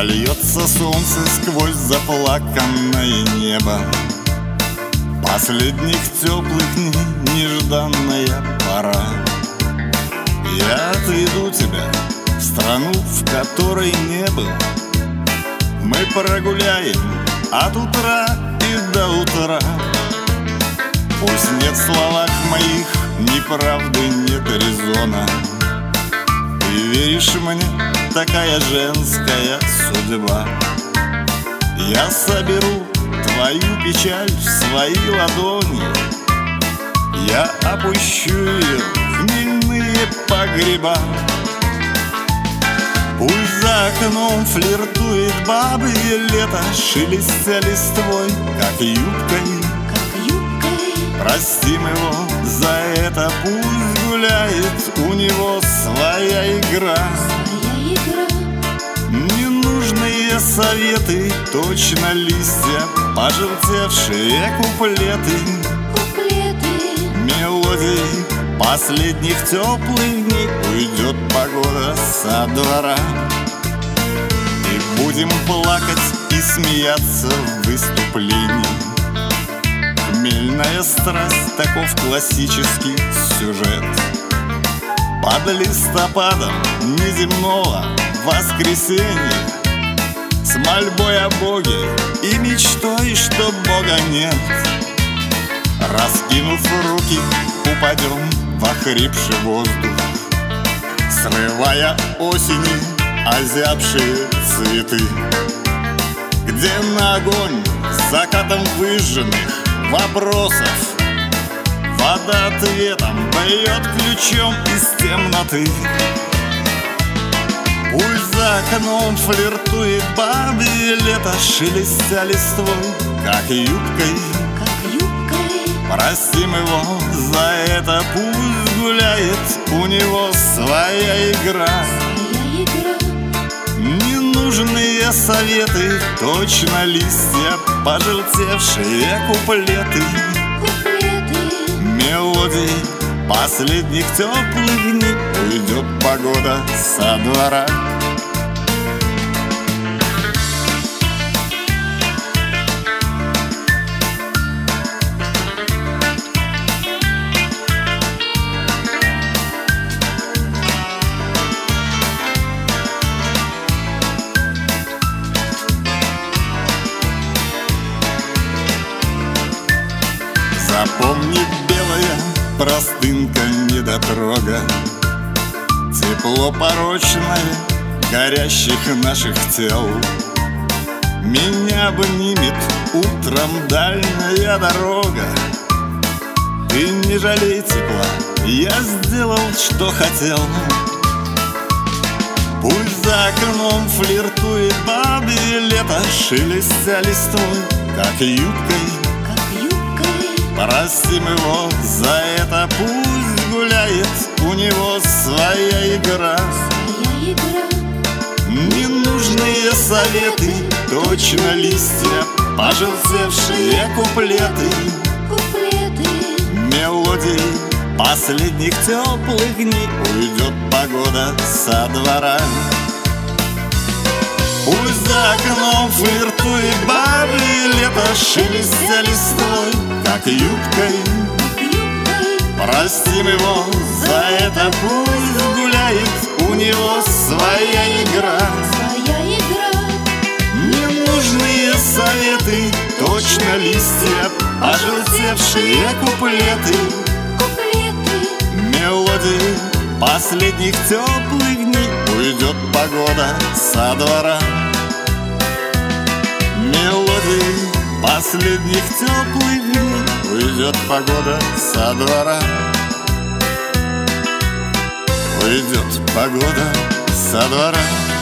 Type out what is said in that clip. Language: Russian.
Прольется солнце сквозь заплаканное небо. Последних теплых дней нежданная пора. Я отведу тебя в страну, в которой не был. Мы прогуляем от утра и до утра. Пусть нет в словах моих ни правды, нет резона. Ты веришь мне, такая женская судьба. Я соберу твою печаль в свои ладони. Я опущу ее в хмельные погреба. Пусть за окном флиртует бабы и лето, шелестя листвой, как юбкой. Простим его за это, пусть гуляет, у него своя игра. Ненужные советы, точно листья, пожелтевшие куплеты. Мелодии последних теплых дней уйдет погода со двора. И будем плакать и смеяться в выступлении. Хмельная страсть, таков классический сюжет. Под листопадом неземного воскресенья, с мольбой о Боге и мечтой, что Бога нет. Раскинув руки, упадем в охрипший воздух, срывая осени озябшие цветы. Где на огонь закатом выжженных вопросов вода ответом бьет ключом из темноты. Пусть за окном флиртует бабы и лето, шелестя листвой, как юбкой. Простим его за это, пусть гуляет, у него своя игра. Ненужные советы, точно листья, пожелтевшие куплеты. Мелодии последних теплых дней уйдет погода со двора. Запомни, белая простынка недотрога, тепло порочное горящих наших тел. Меня обнимет утром дальняя дорога. Ты не жалей тепла, я сделал, что хотел. Пусть за окном флиртует бабы и лето, шелестя листвой, как юбкой. Простим его за это, пусть гуляет, у него своя игра. Ненужные советы, точно листья, пожелтевшие куплеты. Мелодии последних теплых дней уйдет погода со двора. Пусть за окном флиртует бабы и лето, шелестя листвой, как юбкой. Простим его за это, пусть гуляет, у него своя игра. Ненужные советы, точно листья, пожелтевшие куплеты. Мелодии последних теплых дней уйдет погода со двора. Мелодии последних теплых дней уйдет погода со двора. Уйдет погода со двора.